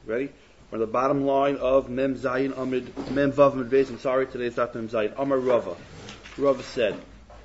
Ready? We're on the bottom line of Mem Zayin Amid Mem Vav Amid Beis. I'm sorry, today's not Mem Zayin. Amar Rava. Rava said.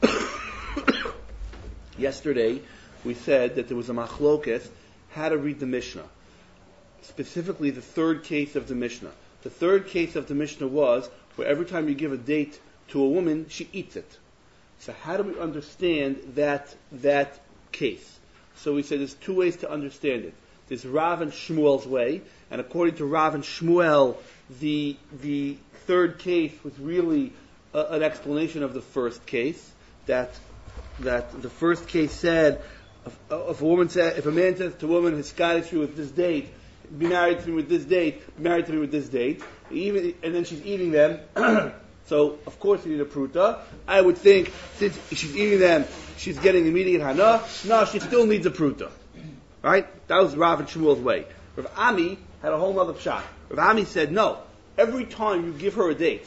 Yesterday, we said that there was a machloket how to read the Mishnah. Specifically, the third case of the Mishnah. The third case of the Mishnah was where every time you give a date to a woman, she eats it. So how do we understand that case? So we said there's two ways to understand it. There's Rav and Shmuel's way, and according to Rav and Shmuel, the third case was really an explanation of the first case. That the first case said, if a man says to a woman, "Hiskadish you with this date, be married to me with this date, be married to me with this date," and then she's eating them. So of course you need a pruta. I would think since she's eating them, she's getting immediate hana. No, she still needs a pruta. Right? That was Rav and Shmuel's way. Rav Ami had a whole other pshat. Rav Ami said, no, every time you give her a date,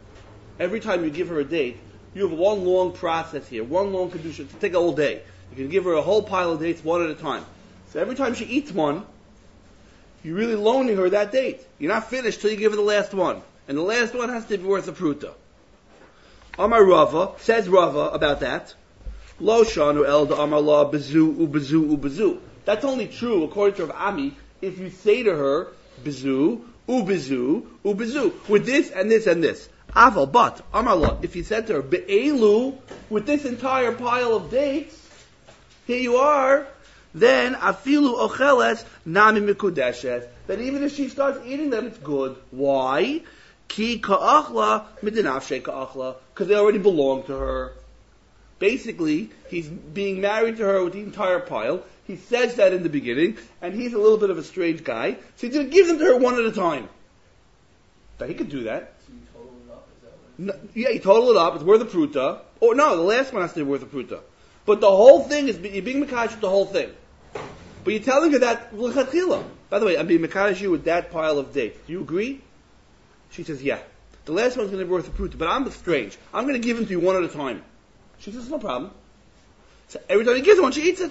you have one long process here, one long condition to take a whole day. You can give her a whole pile of dates one at a time. So every time she eats one, you're really loaning her that date. You're not finished till you give her the last one. And the last one has to be worth a pruta. Amar Rava, says Rava about that, Lo shanu el da amar la bezu u. That's only true, according to Rav Ami, if you say to her, bezu, u, with this and this and this. Aval, but, amar la, if you said to her, be'elu, with this entire pile of dates, here you are, then afilu ocheles nami mikudeshes. That even if she starts eating them, it's good. Why? Ki ka'achla midinafshe ka'achla. Because they already belong to her. Basically, he's being married to her with the entire pile. He says that in the beginning, and he's a little bit of a strange guy, so he's going to give them to her one at a time. Now, he could do that. So you total it up? Is that what Yeah, you total it up. It's worth a pruta. Or no, the last one has to be worth a pruta. But the whole thing is, you're being mekadosh with the whole thing. But you're telling her that l'chatchila. By the way, I'm being mekadosh you with that pile of dates. Do you agree? She says, yeah. The last one's going to be worth a pruta, but I'm strange. I'm going to give them to you one at a time. She says, no problem. So every time he gives her one, she eats it.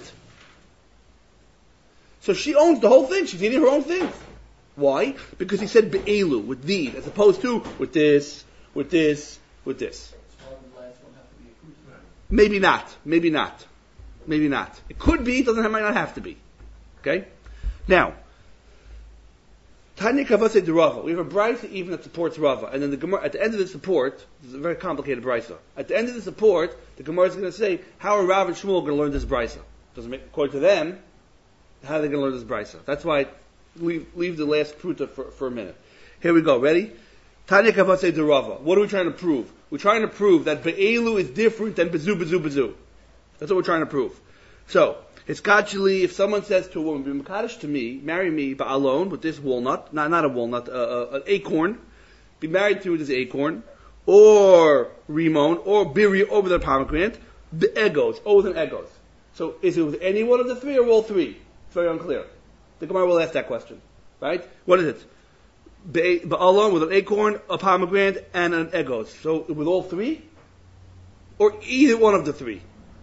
So she owns the whole thing. She's eating her own things. Why? Because he said be'elu, with these, as opposed to with this, with this, with this. So why would the last one have to be a pruta? Maybe not. It could be, might not have to be. Okay? Now, Tanya Kavase de Rava. We have a brisa even that supports Rava. And then the Gemara, at the end of the support, this is a very complicated brisa. At the end of the support, the Gemara is going to say, how are Rav and Shmuel going to learn this brisa? Doesn't make, according to them, how are they going to learn this brisa? That's why leave the last pruta for a minute. Here we go. Ready? Tanya Kavase de Rava. What are we trying to prove? We're trying to prove that Be'elu is different than Bezu. That's what we're trying to prove. So, it's actually, if someone says to a woman, be mekadosh to me, marry me alone with this walnut, not a walnut, an acorn, be married to this acorn, or rimon, or biri, or with a pomegranate, the egos, with an egos. So, is it with any one of the three or all three? It's very unclear. The Gemara will ask that question. Right? What is it? Alone with an acorn, a pomegranate, and an egos. So, with all three? Or either one of the three?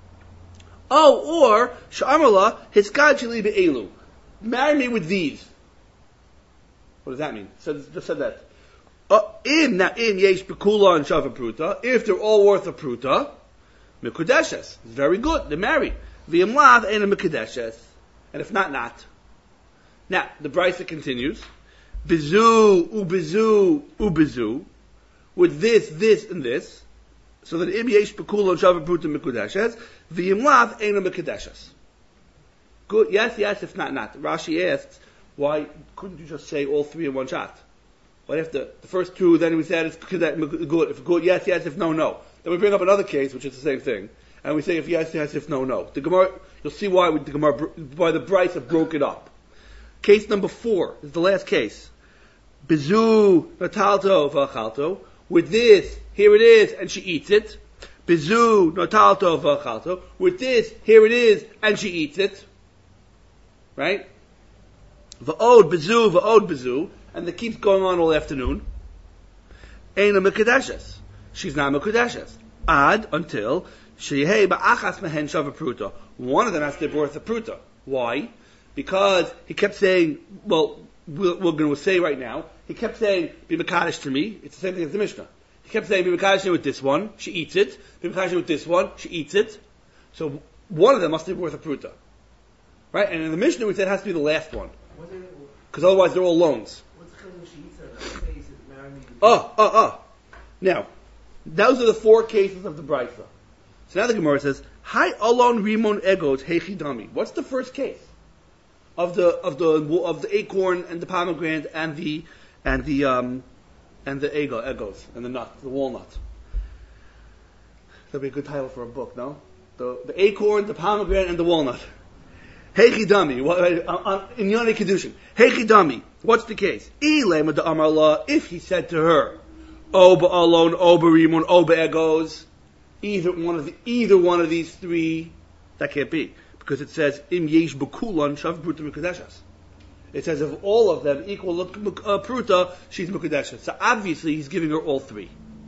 Or Sha'amala Hiskadjili be'elu. Marry me with these. What does that mean? Just said that. In yesh bekula and shava pruta. If they're all worth a pruta, mikudeshes. Very good. They're married. V'yamlav ain't a mikudeshes. And if not. Now the brisa continues. Bizu ubizu. With this, and this. So that im yesh bekula and shava pruta mikudeshes. V'yimlav eina mekadeshes. Good, yes, if not. Rashi asks, why couldn't you just say all three in one shot? Why have the first two, then we said it's good, if good, yes, if no. Then we bring up another case, which is the same thing, and we say if yes, if no. The Gemara, you'll see why the Brisa broke it up. Case number 4 is the last case. Bizu natalto v'achalto. With this, here it is, and she eats it. Bizu notalto v'achalto. With this, here it is, and she eats it. Right? V'od bizu, and it keeps going on all afternoon. Eina mekadeshes. She's not mekadeshes. Ad, until sheyehei ba'achas mehen shava pruta. One of them has to be worth a pruta. Why? Because he kept saying, well, we're going to say right now, he kept saying, be Makadosh to me. It's the same thing as the Mishnah. He kept saying, be Makadosh with this one. She eats it. Be Makadosh with this one. She eats it. So one of them must be worth a pruta. Right? And in the Mishnah, we said it has to be the last one. Because otherwise they're all loans. What's the when she eats her? Now, those are the 4 cases of the Brisa. So now the Gemara says, Hi alon rimon egos hechidami. What's the first case of the acorn and the pomegranate and the egos and the nut, the walnut? That'd be a good title for a book, no? The acorn, the pomegranate, and the walnut. Hechidami, in Yonei Kedushin. Hechidami, what's the case? Ilema de Amarla, if he said to her, Oba alon, Oba rimon, Oba egos, either one of these 3, that can't be. Because it says, Im yesh bekulan shav pruta mekudeshas. It says, if all of them equal pruta, she's mekudeshas. So obviously, he's giving her all 3.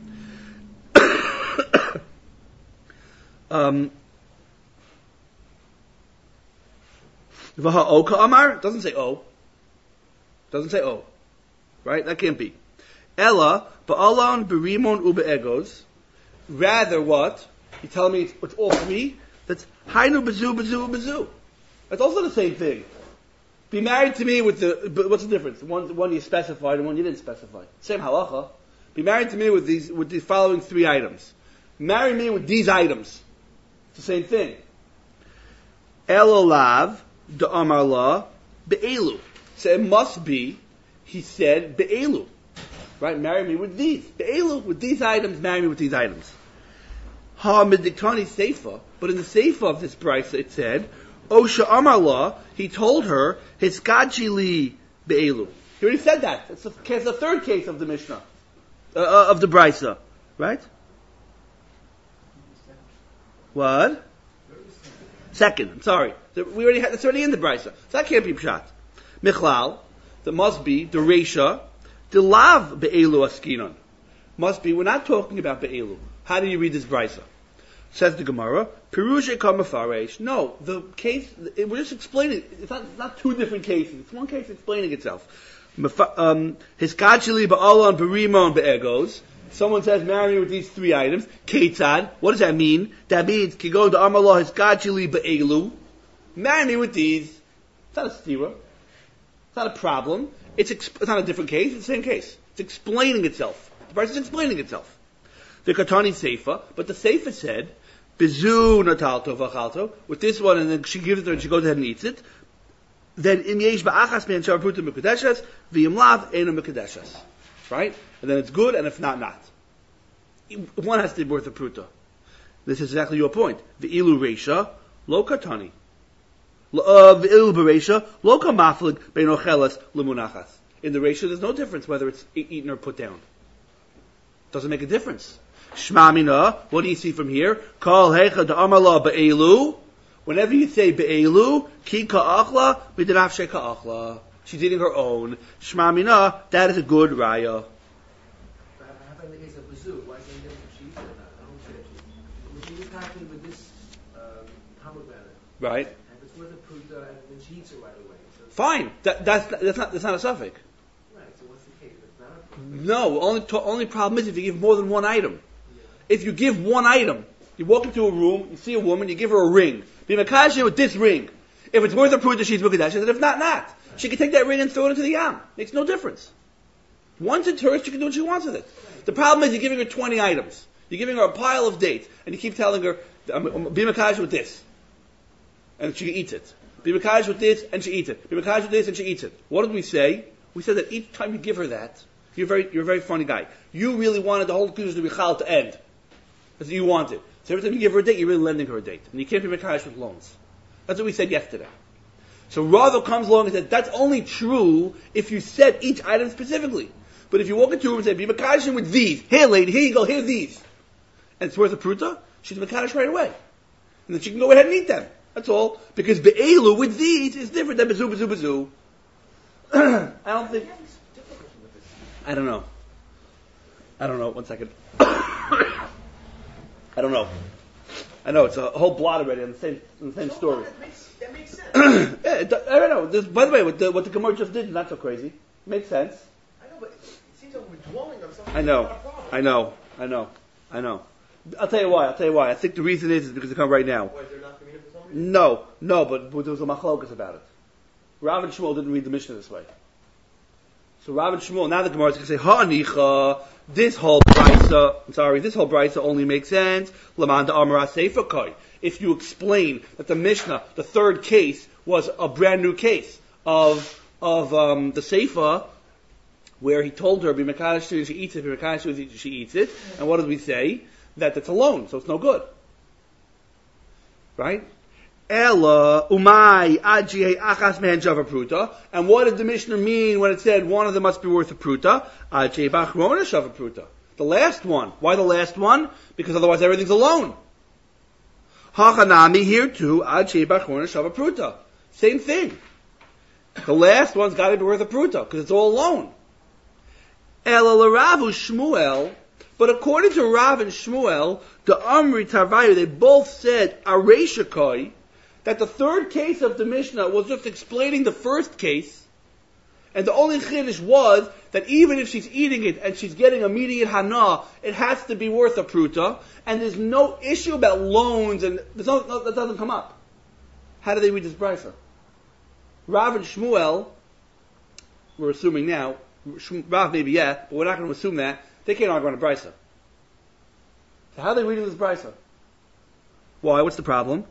Vaha oka amar, doesn't say o. Doesn't say o. Right? That can't be. Ella, ba'alon, berimon, ube egos. Rather what? You tell me it's all 3? That's hainu bezu, bezu, bezu. That's also the same thing. Be married to me with but what's the difference? One you specified and one you didn't specify. Same halacha. Be married to me with the following 3 items. Marry me with these items. It's the same thing. Elolav, de amarla, be'elu. So it must be, he said, be'elu. Right? Marry me with these. Be'elu, with these items, marry me with these items. Ha mediktani seifa, but in the seifa of this brisa it said, Osha amarla, he told her, hiskadji be'elu. He already said that. It's the 3rd case of the Mishnah, of the brisa. Right? What? 2nd, I'm sorry. We already had, it's already in the brisa. So that can't be pshat. Michlal, that must be the Reisha, the lav be'elu askinon. Must be, we're not talking about be'elu. How do you read this brisa? Says the Gemara, Perusha kamafaresh. No, the case, we're just explaining, it's not 2 different cases. It's one case explaining itself. Hiskachili ba'alon berimon be'egos. Someone says, marry me with these 3 items. Ketzad. What does that mean? That means, kigo de amarlah hiskachili be'elu. Marry me with these. It's not a stira. It's not a problem. It's not a different case. It's the same case. It's explaining itself. The person is explaining itself. The Katani Seifa, but the Seifa said, Bezu natalto v'chalto, with this one, and then she gives it to her and she goes ahead and eats it. Then im yesh ba'achas me'en shar pruta mekudeshes, v'im lav eno mekudeshes. Right? And then it's good, and if not, not. One has to be worth a pruta. This is exactly your point. V'ilu reisha, lo katani. V'ilu bereisha, lo kamaflig be'nocheles lemunachas. In the reisha, there's no difference whether it's eaten or put down. Doesn't make a difference. Shma mina, what do you see from here? Kol hecha da'amala be'elu. Whenever you say be'elu, ki ka'achla, midinaf ka'achla. She's eating her own. Shma mina, that is a good raya. How about in the case of Bazu? Why is it different if she eats it or not? I don't get it. Would she eat happy with this pomegranate? Right. And it's worth a pruta, and then she eats it right away. So Fine. That's not a suffix. right, so what's the case? It's not a pruta. No, only problem is if you give more than one item. If you give one item, you walk into a room, you see a woman, you give her a ring. Be makashe with this ring. If it's worth a pruta, she's mukadash, and if not. She can take that ring and throw it into the yam. Makes no difference. Once it's hers, she can do what she wants with it. The problem is you're giving her 20 items. You're giving her a pile of dates, and you keep telling her, be makashe with this. And she eats it. Be makashe with this, and she eats it. Be makashe with this, and she eats it. What did we say? We said that each time you give her that, you're a very funny guy. You really wanted the whole Kiddush to be chal to end. That's what you wanted. So every time you give her a date, you're really lending her a date. And you can't be mekadosh with loans. That's what we said yesterday. So Rava comes along and says, that's only true if you said each item specifically. But if you walk into a room and say, be mekadosh with these. Here, lady, here you go, here's these. And it's worth a pruta, she's mekadosh right away. And then she can go ahead and eat them. That's all. Because be'elu with these is different than bezu. I don't think... I don't know. One second. I don't know. I know it's a whole blot already on the same story. That makes sense. Yeah, I don't know. By the way, what the Gemara just did is not so crazy. It makes sense. I know, but it seems like we're dwelling on something. I know. I'll tell you why. I think the reason is because they come right now. Why, is there not community for some reason? No, but there was a machlokas about it. Rav and Shmuel didn't read the Mishnah this way. So Rav and Shmuel, now the Gemara is going to say, Ha'anicha, this whole brisa only makes sense. Laman da Amara Sefer Kai. If you explain that the Mishnah, the third case, was a brand new case of the Sefer, where he told her, B'mekadosh she eats it, B'mekadosh she eats it, and what did we say? That it's alone, so it's no good. Right? Ella umay ajie achas mehen java pruta. And what did the Mishnah mean when it said one of them must be worth a pruta? Ajie bachrona shava pruta. The last one. Why the last one? Because otherwise everything's alone. Hachanami here too. Ajie bachrona shava pruta. Same thing. The last one's got to be worth a pruta because it's all alone. Ella l'Ravu Shmuel. But according to Rav and Shmuel, the Amri Tarvayu, they both said Areshakai, that the third case of the Mishnah was just explaining the first case, and the only chiddush was that even if she's eating it and she's getting immediate hana, it has to be worth a pruta, and there's no issue about loans, and that doesn't come up. How do they read this brisa? Rav and Shmuel, we're assuming now, Rav maybe yeah, but we're not going to assume that. They can't argue on a brisa. So how are they reading this brisa? Why? What's the problem?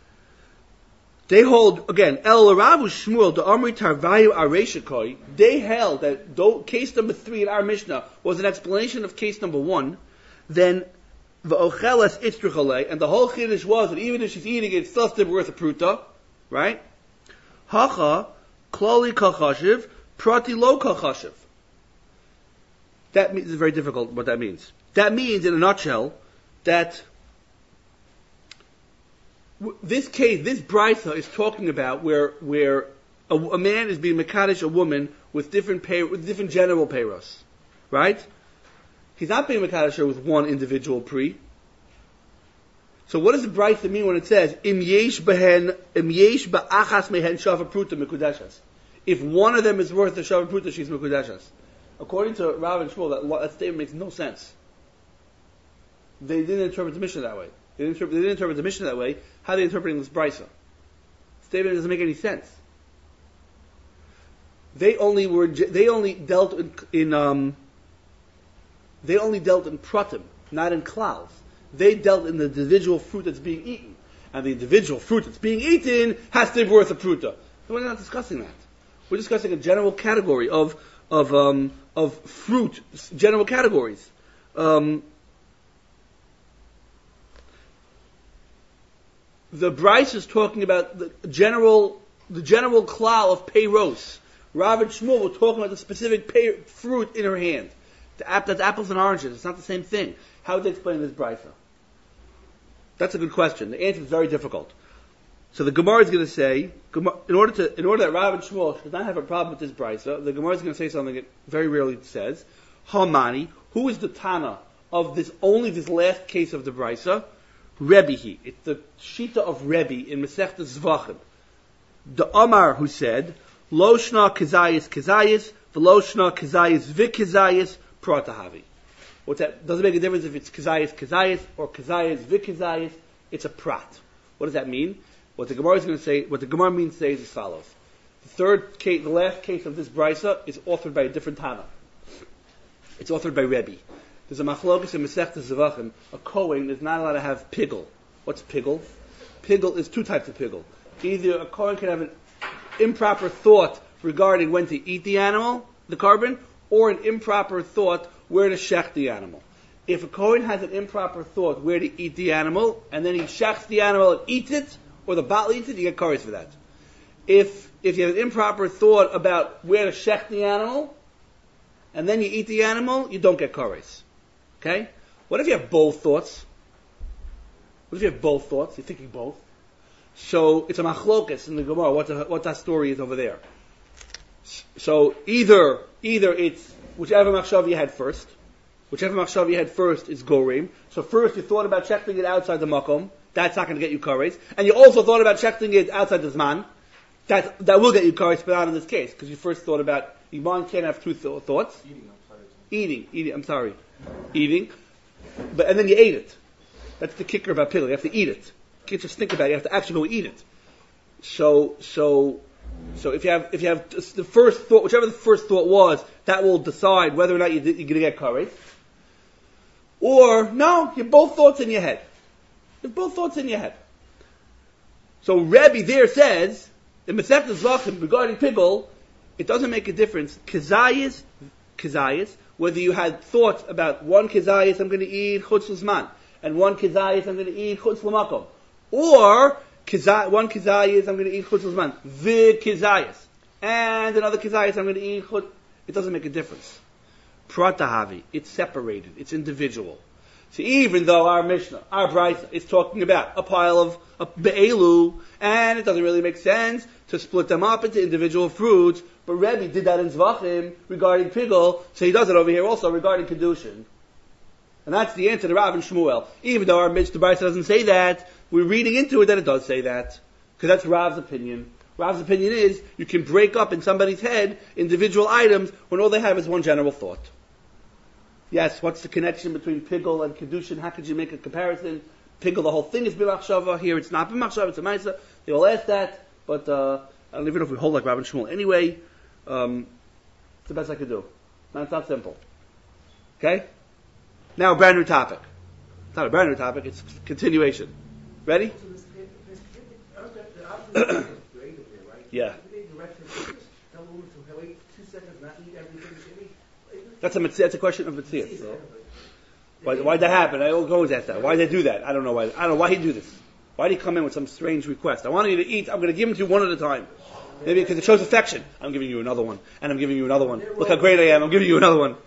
They hold, again, El Ravu Shmuel, the Amri Tarvayu Areshakoi, they held that though case number 3 in our Mishnah was an explanation of case number 1, then V'ocheles Itzruchalei, and the whole chiddush was that even if she's eating it, it's still worth a pruta, right? Hacha, Kloli Kachashiv, Prati Lo Kachashiv. That means, it's very difficult what that means. That means, in a nutshell, that this case, this brisa is talking about where a man is being mekadesh a woman with different general peiros, right? He's not being mekadesh her with one individual pri. So what does the brisa mean when it says im yesh ba'achas mehen shava pruta mikudeshas? If one of them is worth the shava pruta, she's mikudeshas. According to Rav and Shmuel, that statement makes no sense. They didn't interpret the Mishnah that way. They didn't interpret the Mishnah that way. How are they interpreting this brisa? The statement doesn't make any sense. They only dealt in pratim, not in klaus. They dealt in the individual fruit that's being eaten, and the individual fruit that's being eaten has to be worth a pruta. So we're not discussing that. We're discussing a general category of fruit, general categories. The Bryce is talking about the general klal of peiros. Rav and Shmuel were talking about the specific fruit in her hand. That's apples and oranges. It's not the same thing. How would they explain this Bryce? That's a good question. The answer is very difficult. So the Gemara is going to say, in order that Rav and Shmuel should not have a problem with this brisa, the Gemara is going to say something it very rarely says. Hamani, who is the Tana of this last case of the brisa? Rebbehi. It's the Shita of Rebbe in Masechta Zvachim. The Amar who said, Lo shna kezayis kezayis, v'lo shna kezayis v'kezayis pratahavi. What's that? Doesn't make a difference if it's kezayis kezayis or kezayis v'kezayis. It's a prat. What does that mean? What the Gemara is going to say, what the Gemara means to say is as follows. The last case of this brisa is authored by a different Tana. It's authored by Rebbe. There's a machlokas in Masechta Zvachim. A Kohen is not allowed to have pigel. What's pigel? Pigel is 2 types of pigel. Either a Kohen can have an improper thought regarding when to eat the animal, the carbon, or an improper thought where to shech the animal. If a Kohen has an improper thought where to eat the animal, and then he shechs the animal and eats it, or the baal eats it, you get kares for that. If you have an improper thought about where to shech the animal, and then you eat the animal, you don't get kares. Okay? What if you have both thoughts? What if you have both thoughts? You're thinking both. So it's a machlokas in the Gemara. What that story is over there. So either it's whichever machshav you had first. Whichever machshav you had first is gorim. So first you thought about checking it outside the makom. That's not going to get you kares. And you also thought about checking it outside the Zman. That will get you kares, but not in this case, because you first thought about, Iman can't have two thoughts. Eating. And then you ate it. That's the kicker about pigel. You have to eat it. You can't just think about it. You have to actually go eat it. So if you have the first thought, whichever the first thought was, that will decide whether or not you're going to get kares. Or, no, you have both thoughts in your head. So Rebbe there says, in Masechtas Zvachim, regarding pigel, it doesn't make a difference. Kizayis, whether you had thoughts about one kizayis I'm going to eat chutz l'zman, and one kizayis I'm going to eat chutz l'makom, or one kizayis I'm going to eat chutz l'zman, the kizayis, and another kizayis I'm going to eat chutz. It doesn't make a difference. Pratahavi, it's separated, it's individual. So even though our Mishnah, our Brisa, is talking about a pile of be'elu, and it doesn't really make sense to split them up into individual fruits, but Rebbe did that in Zvachim regarding pigel, so he does it over here also regarding Kedushin. And that's the answer to Rav and Shmuel. Even though our Mishnah Brisa doesn't say that, we're reading into it that it does say that. Because that's Rav's opinion. Rav's opinion is, you can break up in somebody's head individual items when all they have is one general thought. Yes, what's the connection between pigel and Kedushin? How could you make a comparison? Pigel, the whole thing is b'machshava. Here it's not b'machshava, it's a ma'isa. They all ask that, but I don't even know if we hold like Rav and Shmuel. Anyway, it's the best I could do. No, it's not simple. Okay? Now a brand new topic. It's not a brand new topic, it's continuation. Ready? Yeah. That's a question of Matthias. So. Why'd that happen? I always ask that. Why'd they do that? I don't know why. I don't know why he'd do this. Why'd he come in with some strange request? I want you to eat. I'm going to give them to you one at a time. Maybe because it shows affection. I'm giving you another one. And I'm giving you another one. Look how great I am. I'm giving you another one.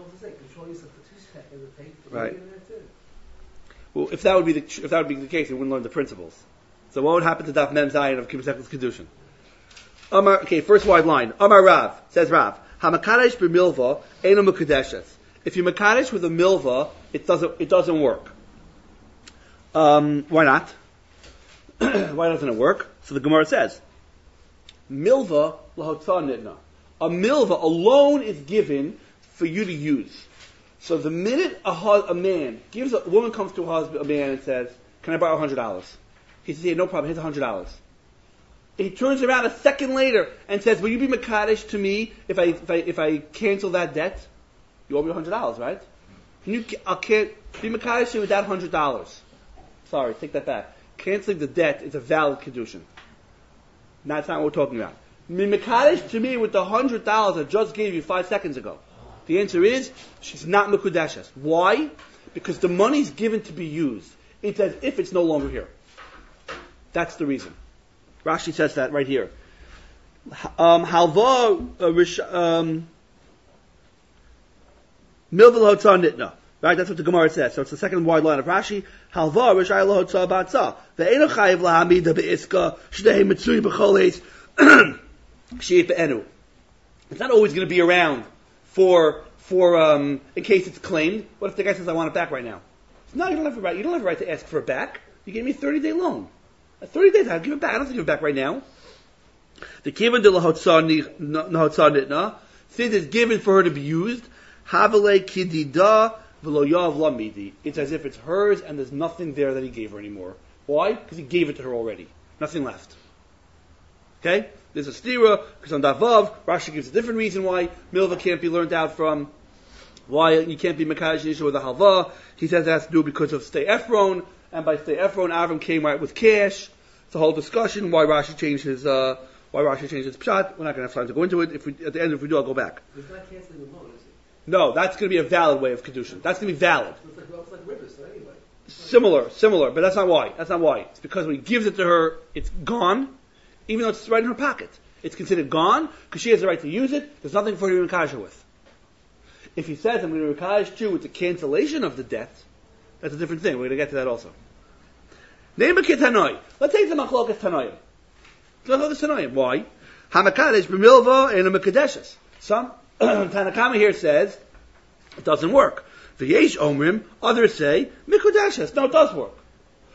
Right. Well, if that would be the case, we wouldn't learn the principles. So what would happen to Daf Mem Zayin of Kibbutz Kedushin? Okay, first wide line. Amar Rav, says Rav, Hamakadesh b'milva eino mekudeshes. If you makadesh with a milva, it doesn't work. Why not? Why doesn't it work? So the Gemara says, milva lahotza nitna. A milva alone is given for you to use. So the minute a man gives a woman comes to a man and says, "Can I borrow $100?" He says, "Yeah, no problem. Here's $100." He turns around a second later and says, "Will you be makadesh to me if I cancel that debt? You owe me $100, right? I can't be makadesh to you without $100. Sorry, take that back. Canceling the debt is a valid kedushin. That's not what we're talking about. Be makadesh to me with the $100 I just gave you 5 seconds ago." The answer is, she's not mekudeshes. Why? Because the money's given to be used. It's as if it's no longer here. That's the reason. Rashi says that right here. Halva milva l'hotzah nitna. Right? That's what the Gemara says. So it's the second wide line of Rashi. Halva rishai l'hotzah b'atzah. Ve'eno chayiv la'amida be'iska shnei mitzui b'choles she'it be'enu. It's not always going to be around for in case it's claimed. What if the guy says, "I want it back right now"? No, you don't have a right. You don't have a right to ask for it back. You gave me a 30-day loan. 30 days, I'll give it back. I don't have to give it back right now. The kivan de lahotzah nitna, since it's given for her to be used, havale kidida v'lo yav lamidi. It's as if it's hers and there's nothing there that he gave her anymore. Why? Because he gave it to her already. Nothing left. Okay? There's a stira, because on Davav, Rashi gives a different reason why milva can't be learned out from, why you can't be mekadosh isha with a halva. He says it has to do because of Stei Ephron, and by Stei Ephron, Avram came right with cash. It's a whole discussion why Rashi changed his pshat. We're not going to have time to go into it. At the end, if we do, I'll go back. He's not canceling the loan, is he? No, that's going to be a valid way of kedushin. That's going to be valid. It's like rivers, so anyway. Similar, but that's not why. It's because when he gives it to her, it's gone, even though it's right in her pocket. It's considered gone because she has the right to use it. There's nothing for her to mekadosh with. If he says, "I'm going to mekadosh you with the cancellation of the debt," that's a different thing. We're going to get to that also. Name a kitanoi. Let's take the machlokas tanoim. Machlokas tanoim. Why? Hamakadesh b'milva and a mekadeshes. Some Tanakama here says it doesn't work. V'yesh omrim. Others say mekudeshes. No, it does work.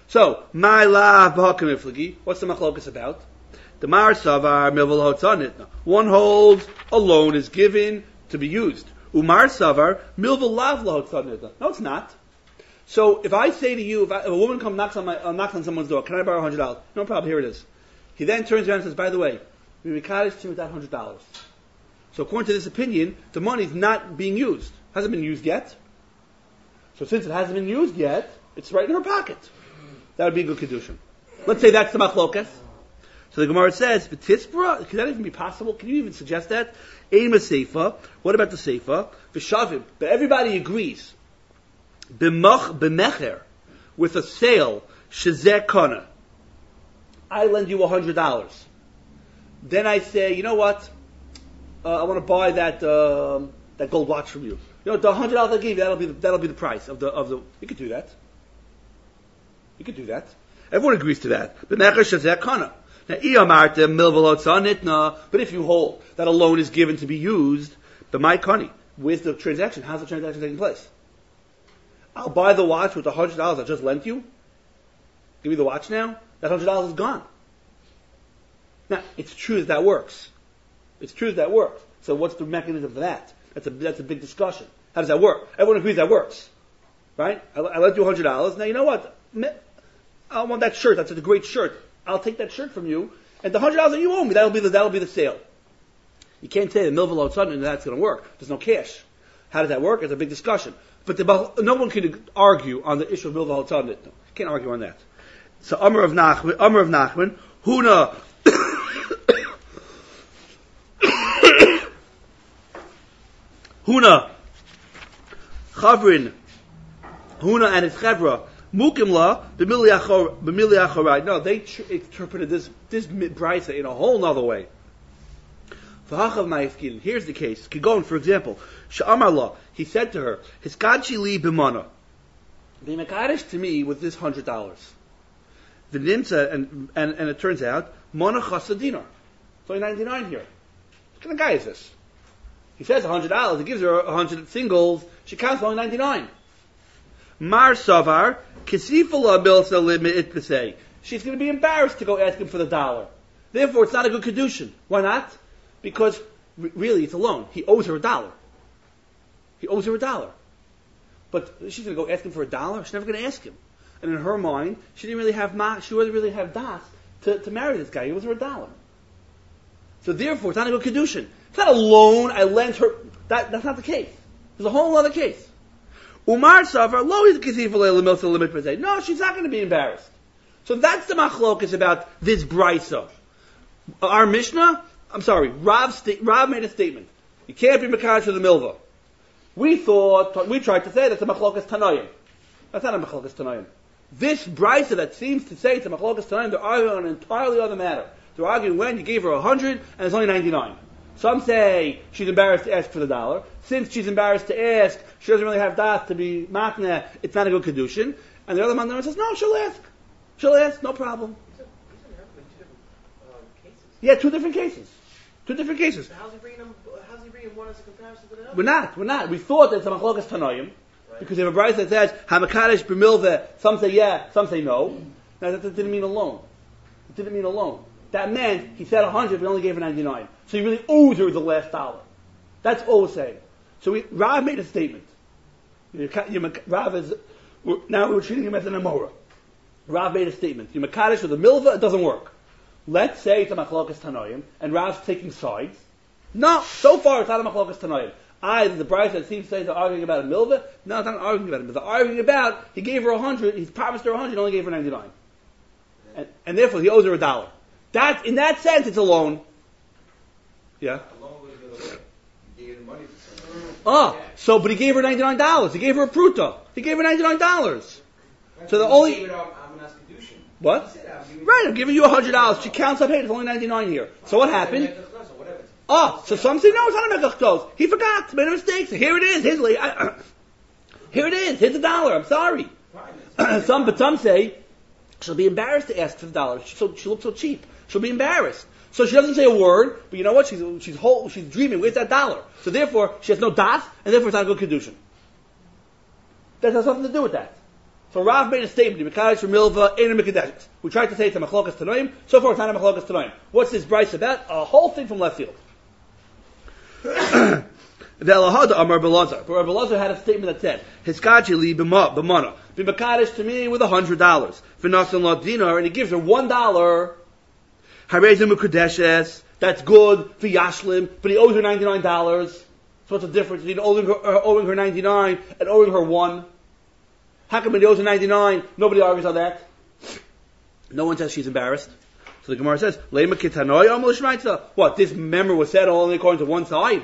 So, my la b'hakamiflagi. What's the machlokas about? The mar savar milvel hotzanitna. One holds a loan is given to be used. Umar savar milvel lav hotzanitna. No, it's not. So, if I say to you, if a woman comes knocks on someone's door, can I borrow $100? No problem. Here it is. He then turns around and says, by the way, we mekadesh to you with that $100. So, according to this opinion, the money is not being used. Hasn't been used yet. So, since it hasn't been used yet, it's right in her pocket. That would be a good kedushin. Let's say that's the machlokas. So the Gemara says, "V'tispra." Could that even be possible? Can you even suggest that? Aim a seifa. What about the seifa? V'shavim. But everybody agrees. B'mecher, with a sale, shezeh kana. I lend you $100. Then I say, you know what? I want to buy that gold watch from you. You know, the $100 I gave you, that'll be the price of the. You could do that. You could do that. Everyone agrees to that. But if you hold that a loan is given to be used, the my kani, where's the transaction? How's the transaction taking place? I'll buy the watch with the $100 I just lent you. Give me the watch now. That $100 is gone. Now, it's true that works. It's true that works. So what's the mechanism for that? That's a big discussion. How does that work? Everyone agrees that works. Right? I lent you $100. Now, you know what? I want that shirt. That's a great shirt. I'll take that shirt from you, and the $100 that you owe me, that'll be the sale. You can't say that milvel sudden that's going to work. There's no cash. How does that work? It's a big discussion. But no one can argue on the issue of milvel sudden. No, can't argue on that. So Amar of Nachman, Huna, Chavrin, Huna and his chevra. Mukimla b'mili. No, they interpreted this brisa in a whole other way. Here's the case. Kigon, for example, Sha'amarla, he said to her, Hiskadshi li b'mana. Be mekadesh to me with this $100. The nimsa, and it turns out, mana chasa dinar. It's only 99 here. What kind of guy is this? He says $100. He gives her 100 singles. She counts only 99. Mar Savar, Kisifala Bilsa Limit Pesay. She's going to be embarrassed to go ask him for the $1. Therefore, it's not a good kedushin. Why not? Because really, it's a loan. He owes her $1. He owes her $1. But she's going to go ask him for $1. She's never going to ask him. And in her mind, she didn't really have das to marry this guy. He owes her $1. So therefore, it's not a good kedushin. It's not a loan. I lent her. That's not the case. There's a whole other case. Umar Safar, no, she's not going to be embarrassed. So that's the machlokas about this brisa. Our Mishnah, Rav made a statement. You can't be mekadesh with the milva. We tried to say that's a machlokas tanayim. That's not a machlokas tanayim. This brisa that seems to say it's a machlokas tanayim, they're arguing on an entirely other matter. They're arguing when you gave her 100 and it's only 99. Some say she's embarrassed to ask for the $1. Since she's embarrassed to ask, she doesn't really have das to be matna, it's not a good kedushin. And the other man says, no, she'll ask. She'll ask, no problem. Yeah, two different cases. So how's he bringing one as a comparison to the other? We're not. We thought that it's a machlokas tanoim, because if a bride that says, hamakadesh b'milveh, some say yeah, some say no. Now that didn't mean a loan. It didn't mean a loan. That meant he said 100 but only gave her 99. So he really owes her the last $1. That's all we're saying. So Rav made a statement. Rav is, now we're treating him as an Amora. Rav made a statement. You makadesh with a milva, it doesn't work. Let's say it's a machlokas tanoim, and Rav's taking sides. No, so far it's not a machlokas tanoim. The bride that seems to say they're arguing about a milva. No, it's not arguing about it. But they're arguing about, he gave her 100, he promised her 100, only gave her 99. And therefore he owes her $1. In that sense, it's a loan. Yeah? A loan was the other way. He gave her money for something. But he gave her $99. He gave her a pruta. He gave her $99. So the only... What? Right, I'm giving you $100. She counts up, hey, it's only 99 here. So what happened? So some say, no, it's not a megach ktos. He forgot, made a mistake. So here it is. Here it is. Here's $1. I'm sorry. Some say, she'll be embarrassed to ask for the $1. She looks so cheap. She'll be embarrassed. So she doesn't say a word, but you know what? She's dreaming. Where's that $1? So therefore, she has no das, and therefore it's not a good kedushin. That has nothing to do with that. So Rav made a statement, Mekadesh for Milva, Ein Mekadeshes. We tried to say it's a Machlokas Tanoim. So far it's not a Machlokas Tanoim. What's this Bryce about? A whole thing from left field. The Elahada Amar Belazar. But Rabbi Belazar had a statement that said, Hiskachi li b'mana. Be Mekadesh to me with $100. V'nasan la dinar, and he gives her $1. Harezim Mekadeshes. That's good for Yashlim, but he owes her $99. So what's the difference between owing her 99 and owing her 1? How come when he owes her 99, nobody argues on that? No one says she's embarrassed. So the Gemara says, Lema kitanoi amal shmaitza. What, this member was said only according to one side?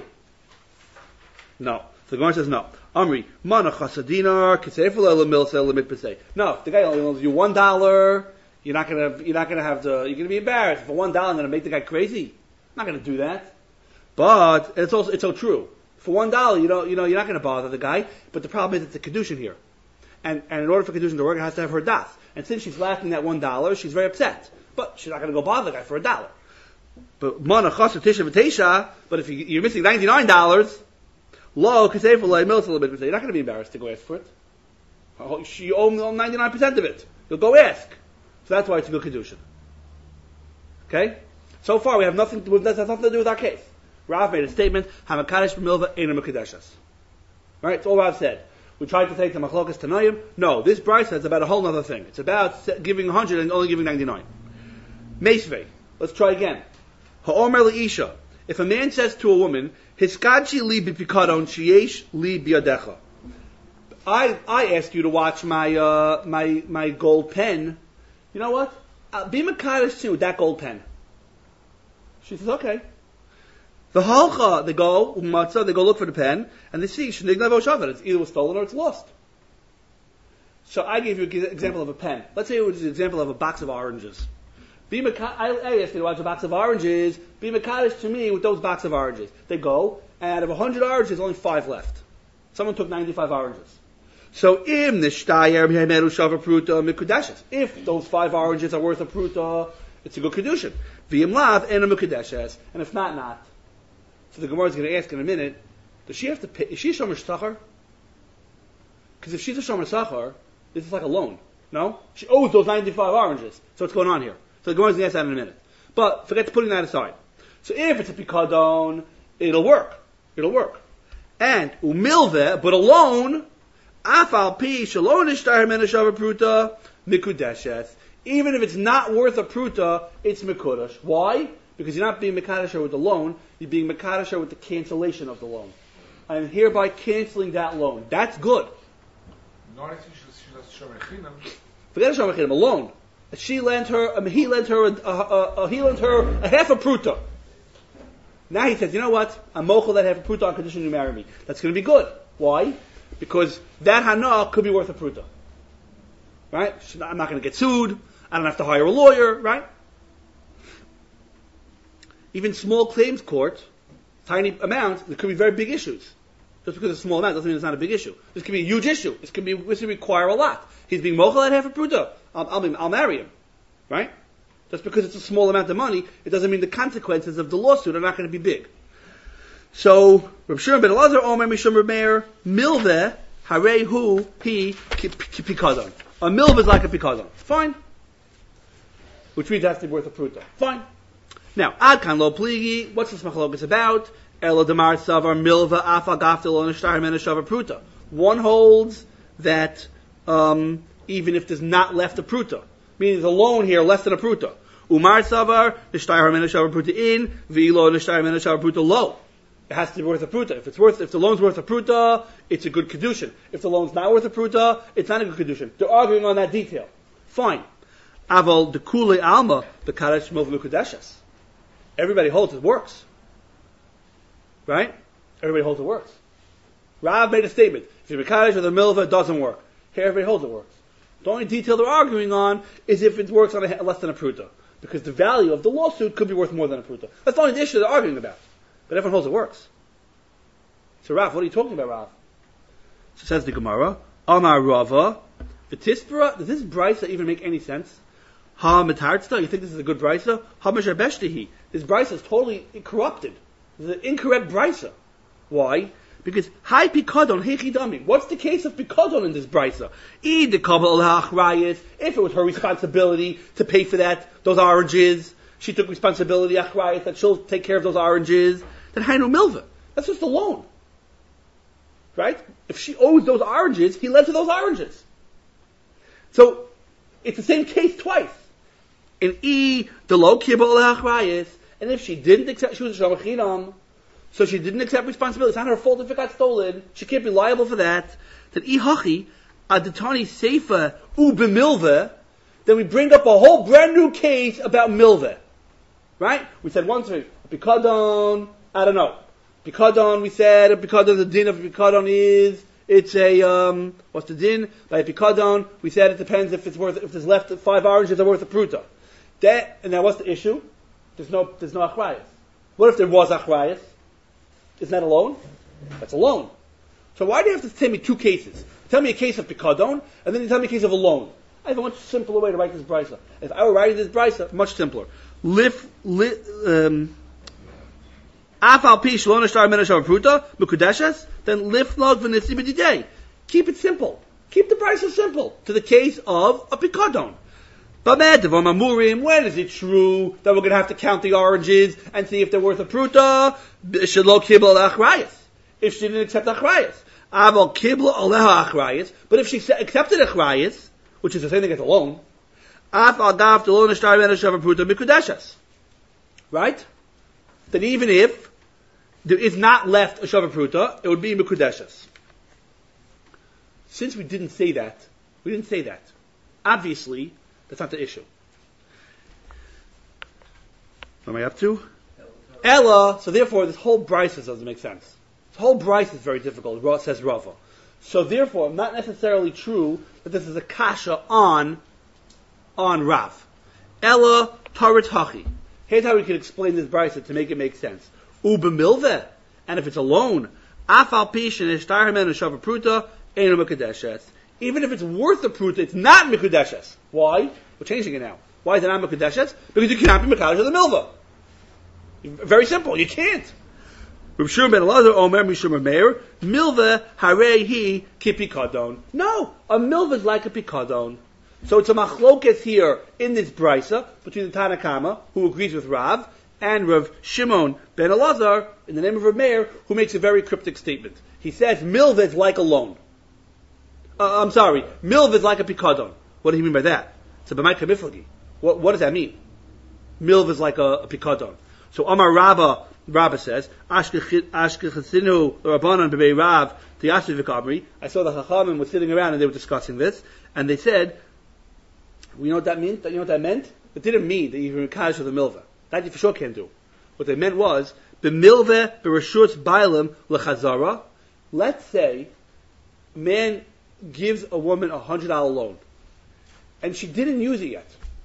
No. So the Gemara says no. Amri, mana chasadinar, kisefel elamilsa elamikpesei. No, the guy only owes you $1, you're gonna be embarrassed. For $1, I'm gonna make the guy crazy. I'm not gonna do that. But, it's so true. For $1, you're not gonna bother the guy, but the problem is it's a kedushin here. And in order for kedushin to work, it has to have her das. And since she's lacking that $1, she's very upset. But she's not going to go bother the guy for $1. But mana chasa tisha v'teisha. But if you're missing $99, lo kasei for lay milsa a little bit. You're not going to be embarrassed to go ask for it. You owe 99% of it. You'll go ask. So that's why it's a good kedushin. Okay. So far we have nothing. That has nothing to do with our case. Rav made a statement. Hamakadesh b'milva einam mekadeshas. Right. That's all Rav said. We tried to take the machlokas tanoim. No, this Bryce is about a whole other thing. It's about giving 100 and only giving 99. Meisvei. Let's try again. Ha'omer le'isha. If a man says to a woman, Hiskadchi li b'pikadon sheyesh li biyadecha. I asked you to watch my gold pen. You know what? Be mekadesh too with that gold pen. She says, okay. The halcha, they go look for the pen, and they see, it's either was stolen or it's lost. So I gave you an example of a pen. Let's say it was an example of a box of oranges. I asked you to watch a box of oranges, be mekadesh to me with those box of oranges. They go, and out of 100 oranges, only 5 left. Someone took 95 oranges. So, if those 5 oranges are worth a pruta, it's a good kedushin. And if not. So the Gemara is going to ask in a minute, does she have to pay? Is she a shomer sachar? Because if she's a shomer sachar, this is like a loan. No? She owes those 95 oranges. So what's going on here? So the Gemara is going to ask that in a minute. But forget putting that aside. So if it's a pikadon, it'll work. And umilve, but a loan, afal pi shalon ishtar menashav pruta mikudeshes. Even if it's not worth a pruta, it's mikudash. Why? Because you're not being mekadesher with the loan, you're being mekadesher with the cancellation of the loan. I'm hereby canceling that loan. That's good. Not if she's a shomer chinam. Forget a shomer chinam, a loan. He lent her a half a pruta. Now he says, you know what? I'm mochel that half a pruta on condition you marry me. That's going to be good. Why? Because that hana could be worth a pruta. Right? I'm not going to get sued. I don't have to hire a lawyer. Right? Even small claims court, tiny amounts, there could be very big issues. Just because it's a small amount doesn't mean it's not a big issue. This could be a huge issue. This could require a lot. He's being mochel at half a pruta. I'll marry him. Right? Just because it's a small amount of money, it doesn't mean the consequences of the lawsuit are not going to be big. So, Reb Shimon ben Elazar, Omer Mishum Reb Meir, Milveh, Harehu, Pikadon. A milveh is like a pikadon. Fine. Which means it has to be worth a pruta. Fine. Now, Adkan lo pligi, what's this machlokas about? Ela demar savar milva afa gaftel on shtar menashav pruta. One holds that even if there's not left a pruta, meaning there's a loan here less than a pruta. Umar savar nishtar menashav pruta in v'ilo nishtar menashav pruta lo. It has to be worth a pruta. If the loan's worth a pruta, it's a good kedushin. If the loan's not worth a pruta, it's not a good kedushin. They're arguing on that detail. Fine. Aval de kule alma bekadesh mov mukadeshes. Everybody holds it works. Right? Everybody holds it works. Rav made a statement. If you're Mekadesh or the Milva, it doesn't work. Here everybody holds it works. The only detail they're arguing on is if it works on less than a pruta. Because the value of the lawsuit could be worth more than a pruta. That's the only issue they're arguing about. But everyone holds it works. So Rav, what are you talking about, Rav? So says the Gemara, Amar Rava, the Tispera, does this brisa even make any sense? Ha metartzta, you think this is a good brisa? Ha mesharbeshtihi. This brisa is totally corrupted. This is an incorrect brisa. Why? Because high pikadon hechidami. What's the case of pikadon in this brisa? If it was her responsibility to pay for those oranges, she took responsibility achrayis that she'll take care of those oranges. Then hainu milva. That's just a loan, right? If she owes those oranges, he lent her those oranges. So it's the same case twice. In the lo kibol achrayis, and if she didn't accept, she was a shamachinam. So she didn't accept responsibility. It's not her fault if it got stolen. She can't be liable for that. Then ihachi adatani seifa ubimilva. Then we bring up a whole brand new case about milva, right? We said once pikadon. I don't know. Pikadon. We said pikadon. The din of pikadon is it's a what's the din? By pikadon, we said it depends if there's left 5 oranges are worth a pruta. And now what's the issue? There's no achrayas. What if there was achrayas? Isn't that a loan? That's a loan. So why do you have to tell me 2 cases? Tell me a case of pikadon, and then you tell me a case of a loan. I have a much simpler way to write this brisa. If I were writing this brisa, much simpler. Afal pi shlona shtar menashav pruta mukudeshes, then lif log v'nitzi b'didei. Keep it simple. Keep the brisa simple to the case of a pikadon. When is it true that we're going to have to count the oranges and see if they're worth a pruta? If she didn't accept achrayas. But if she accepted achrayas, which is the same thing as a loan, right? Then even if there is not left a shava pruta, it would be mikudeshes. Since we didn't say that, obviously, that's not the issue. What am I up to? Ella. So therefore, this whole brisa doesn't make sense. This whole brisa is very difficult, says Rava. So therefore, not necessarily true that this is a kasha on Rav. Ella tarit hachi. Here's how we can explain this brisa to make it make sense. Uba milveh, and if it's a loan, afal pishin ishtar hemen shava pruta enu mekudeshes. Even if it's worth a pruta, it's not mekudeshes. Why? We're changing it now. Why is it not mekudeshes? Because you cannot be mekadosh of the milvah. Very simple. You can't. Reb Shimon ben Elazar Omer Mishum Meir Milveh Harehi Kipikadon. No, a milvah is like a pikadon. So it's a machloket here in this brisa between the Tanakama, who agrees with Rav, and Rav Shimon ben Elazar, in the name of Reb Meir, who makes a very cryptic statement. He says milvah is like a loan. Milvah is like a pikadon. What do you mean by that? It's a b'may kamiflagi. What does that mean? Milvah is like a pikadon. So Amar Rabba says, Ashkechasinu Rabbanan b'bei Rav Tiyashu v'kamri. I saw the Chachamim were sitting around and they were discussing this, and they said, you know what that meant? It didn't mean that you were mekadosh of the milvah. That you for sure can't do. What they meant was, b'milveh b'reshut bailam l'chazara. Let's say a man gives a woman $100 loan, and she didn't use it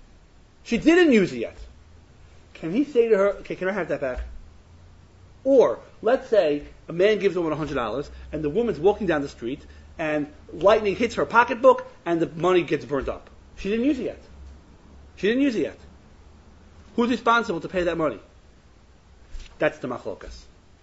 yet. Can he say to her, okay, can I have that back? Or, let's say a man gives a woman $100, and the woman's walking down the street, and lightning hits her pocketbook, and the money gets burnt up. She didn't use it yet. Who's responsible to pay that money? That's the machlokas.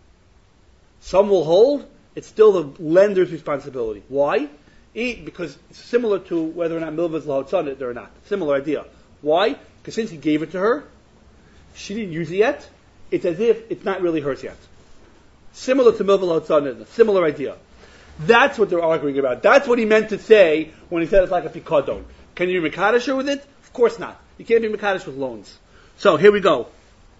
Some will hold, it's still the lender's responsibility. Why? Because it's similar to whether or not milvah is lahotzanit or not. Similar idea. Why? Because since he gave it to her, she didn't use it yet, it's as if it's not really hers yet. Similar to milvah lahotzanit, similar idea. That's what they're arguing about. That's what he meant to say when he said it's like a pikadon. Can you be mekadosh with it? Of course not. You can't be mekadosh with loans. So here we go.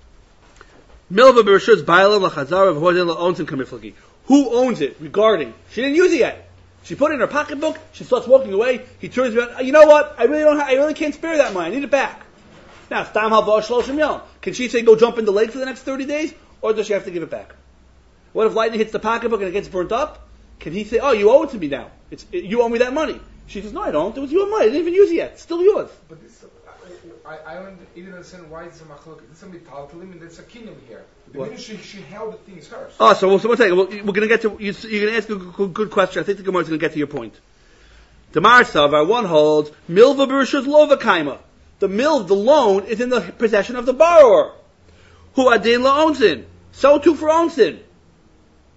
Milvah b'reshut's bailam lachazara v'hodin la'onsim kamiflagi. Who owns it? Regarding, she didn't use it yet. She put it in her pocketbook. She starts walking away. He turns around. You know what? I really can't spare that money. I need it back. Now, stam halva shloshim yom. Can she say go jump in the lake for the next 30 days, or does she have to give it back? What if lightning hits the pocketbook and it gets burnt up? Can he say, "Oh, you owe it to me now. You owe me that money"? She says, "No, I don't. It was your money. I didn't even use it yet. It's still yours." But this, I don't even understand why it's a machlok. It's a mitaltalim and there's a kingdom here. The minute she held the thing is hers. Oh, so one second. We're going to get to. You're going to ask a good question. I think the Gemara is going to get to your point. The Marsavar one holds milva b'reshut lova kaima. The loan is in the possession of the borrower, who adin la onsin. So too for onsin.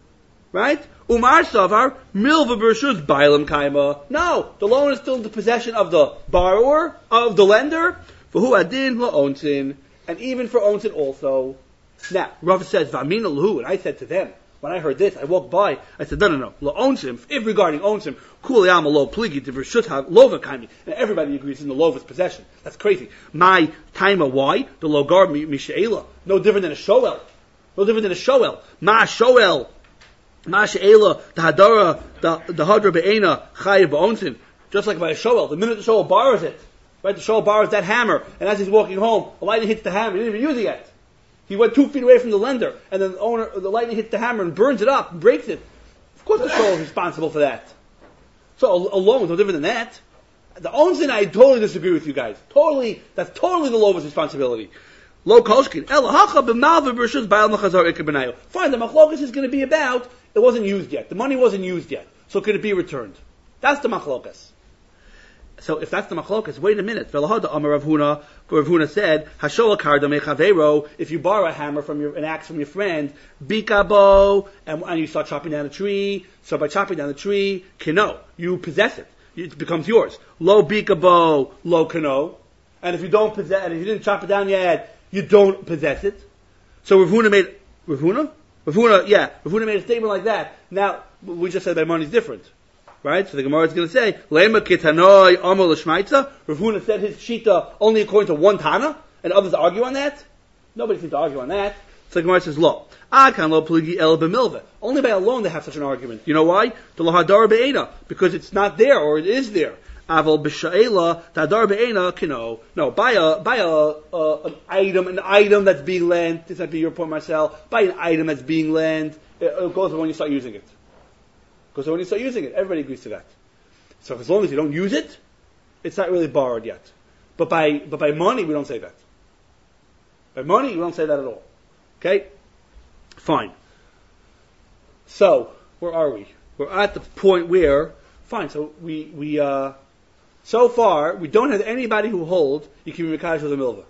Right? Umar Savar, Milva Bershus Bailam Kaima. No, the loan is still in the possession of the borrower, of the lender, for who adin la'onsin, and even for onsin also. Now, Rav says, Vamina Lahu, and I said to them, when I heard this, I walked by, I said, no, la'onsim, if regarding onsim, kuliyama lo pligi, the Bershut have lova kaimi, and everybody agrees in the lova's possession. That's crazy. My taima, why? The logar mishaela, no different than a shoel. No different than a shoel. Ma shoel. Mashaela, the hadara, the hadra be'ena, chayiv ba'onsin. Just like by a shoel, the minute the shoel borrows it, right? The shoel borrows that hammer, and as he's walking home, the lightning hits the hammer. He didn't even use it yet. He went 2 feet away from the lender, and then the lightning hits the hammer and burns it up and breaks it. Of course, the shoel is responsible for that. So a loan is no different than that. The onsin, I totally disagree with you guys. That's totally the loan's responsibility. Lo koshkin. Elahacha b'malva b'rishus ba'al machazar ikar. Fine, the machlokas is going to be about. It wasn't used yet. The money wasn't used yet. So could it be returned? That's the machlokas. So if that's the machlokas, wait a minute. Velahada Amar Rav Huna, Rav Huna said, Hashola karda mechavero, if you borrow a hammer an axe from your friend, bikabo, and you start chopping down a tree, so by chopping down the tree, kino, you possess it. It becomes yours. Lo bikabo, lo kino. And if you didn't chop it down yet, you don't possess it. So Rav Huna made a statement like that. Now, we just said that money is different. Right? So the Gemara is going to say, Lema kitanoi amar l'shmaitza. Rav Huna said his shita only according to one Tana, and others argue on that. Nobody seems to argue on that. So the Gemara says, Lo. Akan lo pligi el b'milveh. Only by a loan they have such an argument. You know why? The lahadar be'ena. Because it's not there, or it is there. Aval b'sha'ela, the hadar be'ena, kino. No, buy an item that's being lent. This might be your point, Marcel. Buy an item that's being lent. It goes when you start using it. Because when you start using it, everybody agrees to that. So as long as you don't use it, it's not really borrowed yet. But by money, we don't say that. By money, we don't say that at all. Okay? Fine. So, where are we? We're at the point where, fine, so so far, we don't have anybody who holds you can be mekadosh with a milva.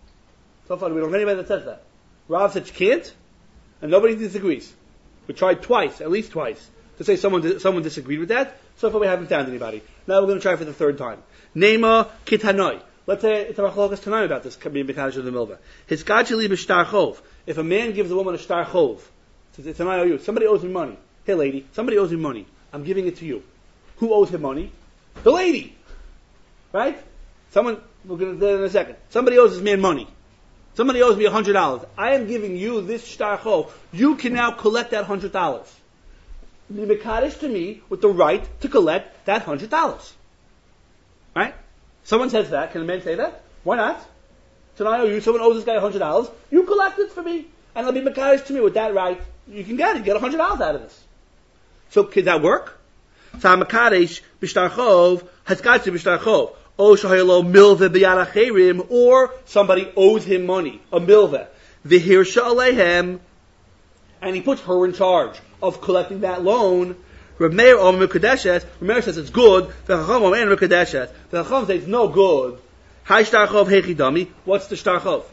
So far, we don't have anybody that says that. Rav said you can't, and nobody disagrees. We tried twice, at least twice, to say someone disagreed with that. So far, we haven't found anybody. Now we're going to try for the third time. Nema kitanoi. Let's say it's a machlokas tonight about this being mekadosh with a milva. Hiskachili b'shtar chov. If a man gives a woman a shtar chov, says it's an IOU. Somebody owes me money. Hey, lady, somebody owes me money. I'm giving it to you. Who owes him money? The lady. Right? We're going to do that in a second. Somebody owes this man money. Somebody owes me $100. I am giving you this shtar chov. You can now collect that $100. Be mekadosh to me with the right to collect that $100. Right? Someone says that. Can a man say that? Why not? So now someone owes this guy $100. You collect it for me. And it'll be mekadosh to me with that right. You can get $100 out of this. So can that work? So mekadosh b'shtar chov, haskatzi b'shtar chov. O shahaylo milveh b'yad acherim, or somebody owes him money, a milveh. V'hirsha alehem, and he puts her in charge of collecting that loan. Rav Meir Omer Mekadeshes. Rav Meir says it's good. V'chacham Omer Mekadeshes. V'chacham says it's no good. Hai shtar chov hechi dami. What's the shtar chov?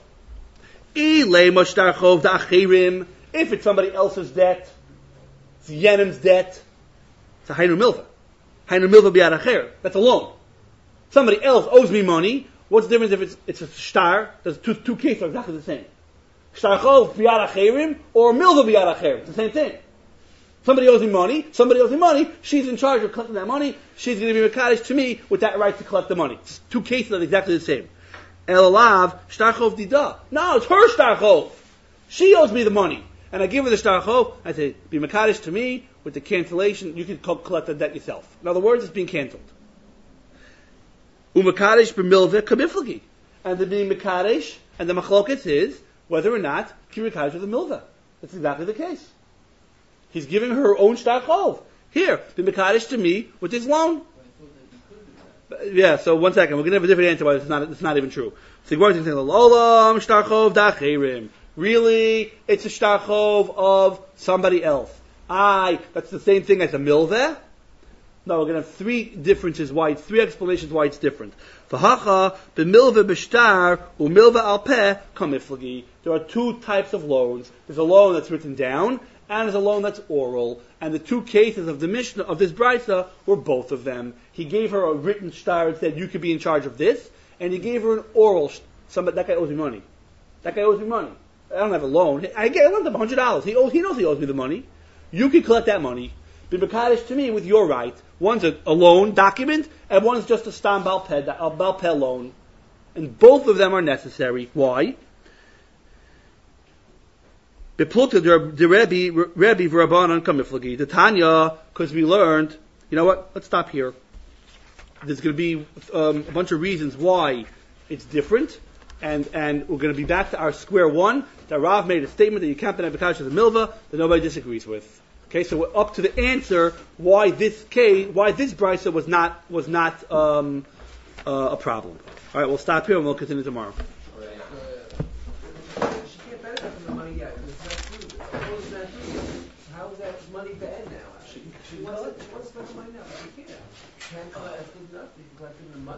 Ilema shtar chov da'achirim. If it's somebody else's debt, it's Yenim's debt. It's a hainu milveh. Hainu milveh b'yad acher. That's a loan. Somebody else owes me money. What's the difference if it's a shtar? There's two cases are exactly the same. Shtar chov b'yad acherim or milveh b'yad acher. It's the same thing. Somebody owes me money, she's in charge of collecting that money, she's going to be mekadosh to me with that right to collect the money. It's two cases that are exactly the same. El alav, shtar chov dida. No, it's her shtar chov. She owes me the money. And I give her the shtar chov, I say, be mekadosh to me with the cancellation, you can collect the debt yourself. In other words, it's being cancelled. Umekadosh b'milveh kamiflagi. And the being mekadosh, and the machlokes is whether or not ki mekadosh with the milveh. That's exactly the case. He's giving her own shtar chov. Here, be mekadosh to me with his loan. Yeah, so 1 second. We're going to have a different answer, but it's not even true. So the Gemara is saying, Olam shtar chov da'acherim. Really, it's a shtar chov of somebody else. That's the same thing as a milveh? No, we're going to have three explanations why it's different. V'hacha, b'milveh b'shtar, u'milveh al peh, kamiflagi. There are two types of loans. There's a loan that's written down, and there's a loan that's oral. And the two cases of the Mishnah, of this Brisa, were both of them. He gave her a written shtar and said, you could be in charge of this, and he gave her an oral that guy owes me money. That guy owes me money. I don't have a loan. I lent him $100. He knows he owes me the money. You can collect that money. Be Mekadesh to me with your right. One's a loan document, and one's just a Stam Baal Peh loan. And both of them are necessary. Why? Bepluta the Rebbe v'Rabbanan kamiflagi. The Tanya, because we learned, you know what? Let's stop here. There's going to be a bunch of reasons why it's different, and we're going to be back to our square one. That Rav made a statement that you can't be Mekadesh as a milva that nobody disagrees with. Okay, so we're up to the answer why this brisa was not a problem. All right, we'll stop here and we'll continue tomorrow. She can't benefit from the money yet. It's not true. Suppose it's not true. How is that money bad now? She wants to spend the money now, but she can't. She can't collect enough. She can collect the money.